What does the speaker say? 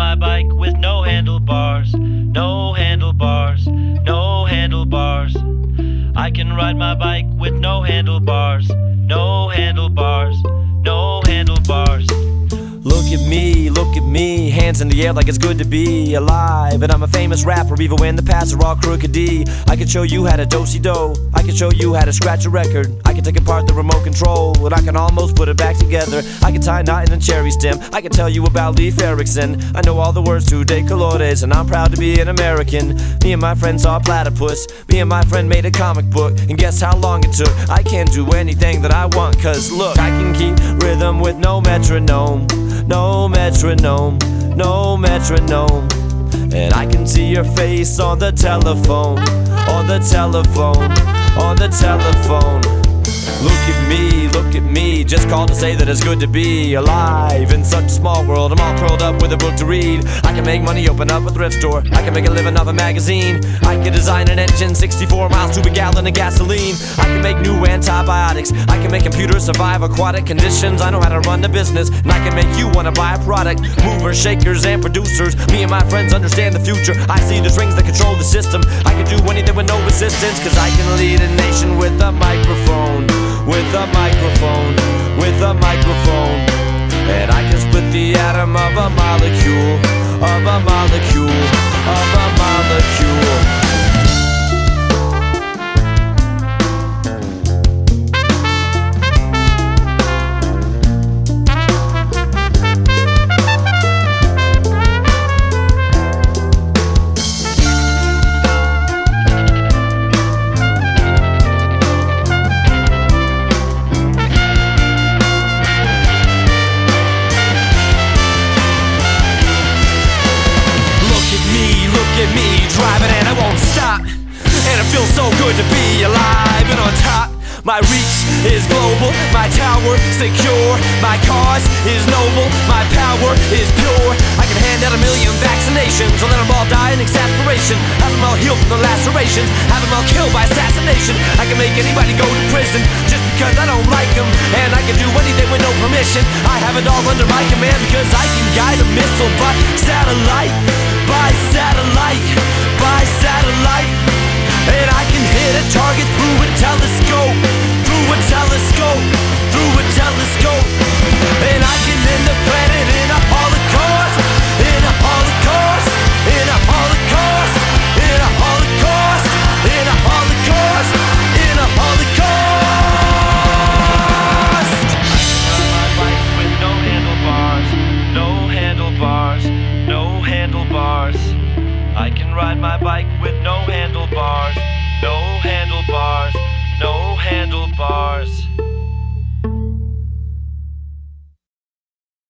my bike with no handlebars. No handlebars, no handlebars. I can ride my bike with no handlebars. No handlebars, no handlebars. Look at me, hands in the air like it's good to be alive. And I'm a famous rapper even when the paths are all crooked D. I can show you how to do-si-do, I can show you how to scratch a record. I can take apart the remote control and I can almost put it back together. I can tie a knot in a cherry stem, I can tell you about Leif Erikson. I know all the words to De Colores and I'm proud to be an American. Me and my friend saw a platypus, me and my friend made a comic book. And guess how long it took? I can't do anything that I want, cause look, I can keep rhythm with no metronome. No metronome, no metronome. And I can see your face on the telephone, on the telephone, on the telephone. Look at me, just called to say that it's good to be alive in such a small world. I'm all curled up with a book to read. I can make money, open up a thrift store. I can make a living off a magazine. I can design an engine, 64 miles to a gallon of gasoline. I can make new antibiotics. I can make computers survive aquatic conditions. I know how to run the business, and I can make you wanna buy a product. Movers, shakers, and producers. Me and my friends understand the future. I see the strings that control the system. I can do anything with no resistance, cause I can lead a nation with a microphone. With a microphone, with a microphone. And I can split the atom of a molecule, of a molecule, of a molecule. At me driving and I won't stop. And it feels so good to be alive and on top. My reach is global, my tower secure. My cause is noble, my power is pure. I can hand out 1 million vaccinations or let them all die in exasperation. Have them all healed from the lacerations, have them all killed by assassination. I can make anybody go to prison just because I don't like them. And I can do anything with no permission. I have it all under my command because I can guide a missile by satellite. By satellite, by satellite. And I can hit a target through a telescope, through a telescope, through a telescope. And I can end the planet in a holocaust, in a holocaust, in a holocaust, in a holocaust, in a holocaust, in a holocaust. I can ride my bike with no handlebars, no handlebars, no handlebars. I can ride my bike with no handlebars, no handlebars, no handlebars.